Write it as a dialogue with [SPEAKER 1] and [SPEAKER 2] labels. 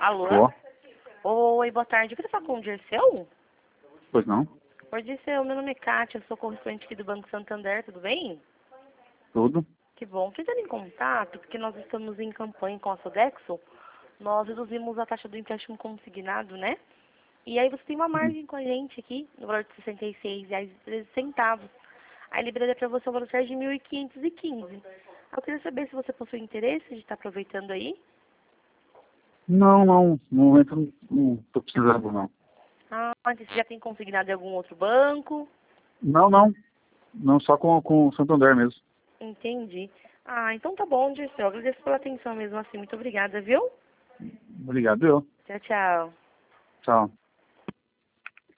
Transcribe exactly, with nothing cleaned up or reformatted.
[SPEAKER 1] Alô?
[SPEAKER 2] Tô.
[SPEAKER 1] Oi, boa tarde. Eu queria falar com o Dirceu?
[SPEAKER 2] Pois não?
[SPEAKER 1] Oi, Dirceu, meu nome é Kátia, eu sou correspondente aqui do Banco Santander, tudo bem?
[SPEAKER 2] Tudo?
[SPEAKER 1] Que bom. Entrando em contato, porque nós estamos em campanha com a Sodexo, nós reduzimos a taxa do empréstimo consignado, né? E aí você tem uma margem com a gente aqui, no valor de sessenta e seis reais e treze centavos. Aí liberaria para você o valor de mil quinhentos e quinze. Eu queria saber se você possui interesse de estar aproveitando aí.
[SPEAKER 2] Não, não. No momento não, não tô precisando, não.
[SPEAKER 1] Ah, você já tem consignado em algum outro banco?
[SPEAKER 2] Não, não. Não, só com, com o Santander mesmo.
[SPEAKER 1] Entendi. Ah, então tá bom, Dirceu. Agradeço pela atenção mesmo assim. Muito obrigada, viu?
[SPEAKER 2] Obrigado, eu.
[SPEAKER 1] Tchau, tchau.
[SPEAKER 2] Tchau.